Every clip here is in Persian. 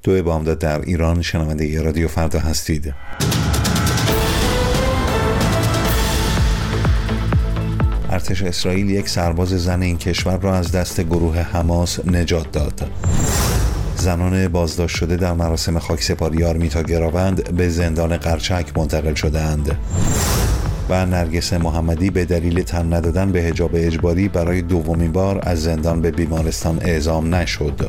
دو بامداد در ایران، شنونده رادیو فردا هستید. ارتش اسرائیل یک سرباز زن این کشور را از دست گروه حماس نجات داد. زنان بازداشت شده در مراسم خاکسپاری آرمیتا گراوند به زندان قرچک منتقل شده‌اند و نرگس محمدی به دلیل تن ندادن به حجاب اجباری برای دومین بار از زندان به بیمارستان اعزام نشد.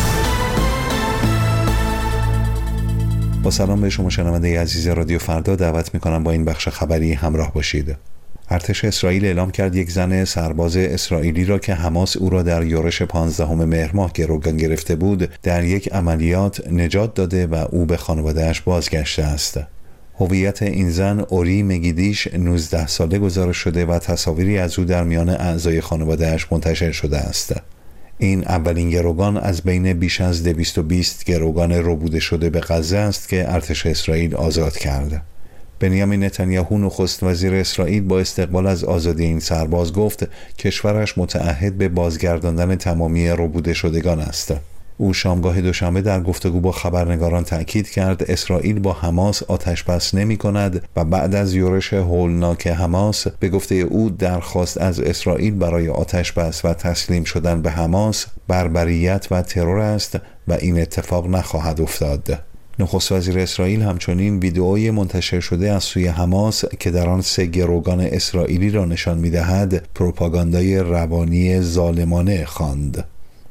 با سلام به شما شنونده عزیز رادیو فردا، دعوت می‌کنم با این بخش خبری همراه باشید. ارتش اسرائیل اعلام کرد یک زن سرباز اسرائیلی را که حماس او را در یورش 15 مهر ماه گروگان گرفته بود در یک عملیات نجات داده و او به خانواده‌اش بازگشته است. هویت این زن اوری مگیدیش 19 ساله گزارش شده و تصاویری از او در میان اعضای خانواده‌اش منتشر شده است. این اولین گروگان از بین بیش از 220 گروگان ربوده شده به غزه است که ارتش اسرائیل آزاد کرد. بنیامین نتانیاهو نخست وزیر اسرائیل با استقبال از آزادی این سرباز گفت کشورش متعهد به بازگرداندن تمامی ربوده شدگان است. او شامگاه دوشنبه در گفتگو با خبرنگاران تأکید کرد اسرائیل با حماس آتش‌بس نمی‌کند و بعد از یورش هولناک حماس به گفته او درخواست از اسرائیل برای آتش‌بس و تسلیم شدن به حماس بربریت و ترور است و این اتفاق نخواهد افتاد. نخست وزیر اسرائیل همچنین ویدئوی منتشر شده از سوی حماس که در آن 3 گروگان اسرائیلی را نشان می‌دهد پروپاگاندای روانی ظالمانه خواند.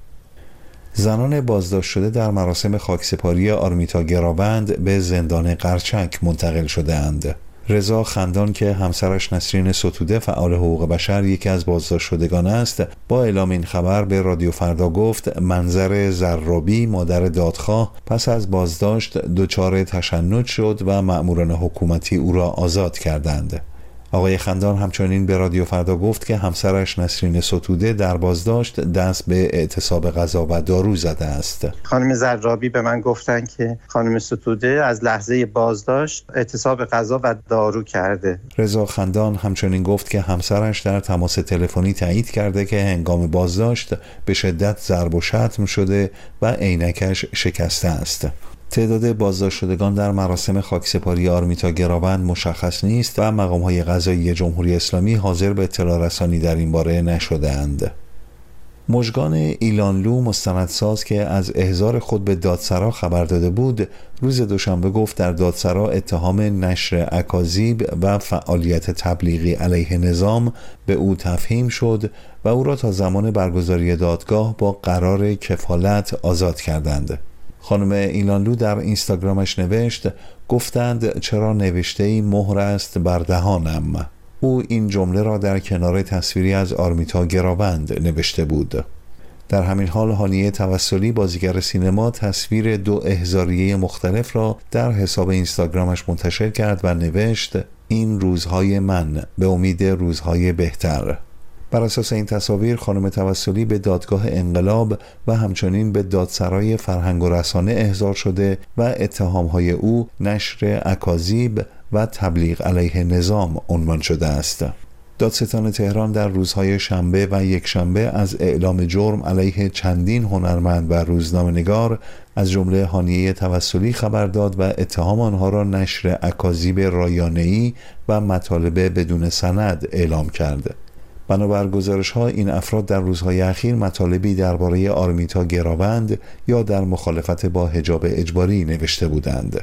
زنان بازداشت شده در مراسم خاکسپاری آرمیتا گراوند به زندان قرچک منتقل شده‌اند. رضا خندان که همسرش نسرین ستوده فعال حقوق بشر یکی از بازداشت شدگان است، با اعلام این خبر به رادیو فردا گفت منظر زرابی مادر دادخواه پس از بازداشت دچار تشنج شد و مأموران حکومتی او را آزاد کردند. آقای خندان همچنین به رادیو فردا گفت که همسرش نسرین ستوده در بازداشت دست به اعتصاب غذا و دارو زده است. خانم زرابی به من گفتن که خانم ستوده از لحظه بازداشت اعتصاب غذا و دارو کرده. رضا خندان همچنین گفت که همسرش در تماس تلفنی تایید کرده که هنگام بازداشت به شدت ضرب و شتم شده و عینکش شکسته است. تعداد بازداشت شدگان در مراسم خاکسپاری آرمیتا گراوند مشخص نیست و مقام‌های قضایی جمهوری اسلامی حاضر به اطلاع رسانی در این باره نشده‌اند. مژگان ایلانلو مستندساز که از احضار خود به دادسرا خبر داده بود، روز دوشنبه گفت در دادسرا اتهام نشر اکاذیب و فعالیت تبلیغی علیه نظام به او تفهیم شد و او را تا زمان برگزاری دادگاه با قرار کفالت آزاد کردند. خانم ایلانلو در اینستاگرامش نوشت گفتند چرا نوشته‌ای مهر است بر دهانم. او این جمله را در کنار تصویری از آرمیتا گراوند نوشته بود. در همین حال هانیه توسلی بازیگر سینما تصویر 2 احضاریه مختلف را در حساب اینستاگرامش منتشر کرد و نوشت این روزهای من به امید روزهای بهتر. بر اساس این تصاویر خانم توسلی به دادگاه انقلاب و همچنین به دادسرای فرهنگ و رسانه احضار شده و اتهامهای او نشر اکاذیب و تبلیغ علیه نظام عنوان شده است. دادستان تهران در روزهای شنبه و یکشنبه از اعلام جرم علیه چندین هنرمند و روزنامه‌نگار از جمله هانیه توسلی خبر داد و اتهام آنها را نشر اکاذیب رایانه‌ای و مطالب بدون سند اعلام کرد. بنابر گزارش‌ها این افراد در روزهای اخیر مطالبی درباره آرمیتا گراوند یا در مخالفت با حجاب اجباری نوشته بودند.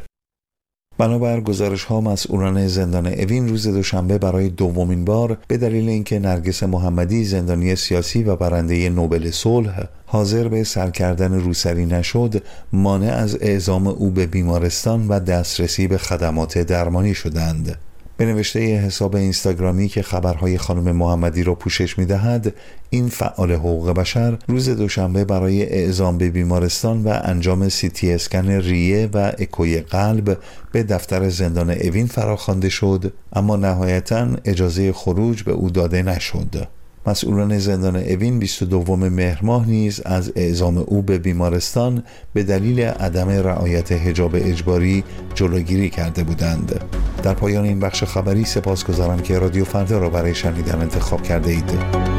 بنابر گزارش‌ها مسئولان زندان اوین روز دوشنبه برای دومین بار به دلیل اینکه نرگس محمدی زندانی سیاسی و برنده نوبل صلح حاضر به سر کردن روسری نشد، مانع از اعزام او به بیمارستان و دسترسی به خدمات درمانی شدند. به نوشته حساب اینستاگرامی که خبرهای خانم محمدی را پوشش می‌دهد، این فعال حقوق بشر روز دوشنبه برای اعزام به بیمارستان و انجام CT اسکن ریه و اکوی قلب به دفتر زندان اوین فراخوانده شد، اما نهایتاً اجازه خروج به او داده نشد. مسئولان زندان اوین 22 مهر ماه نیز از اعزام او به بیمارستان به دلیل عدم رعایت حجاب اجباری جلوگیری کرده بودند. در پایان این بخش خبری سپاسگزارم که رادیو فردا را برای شنیدن انتخاب کرده اید.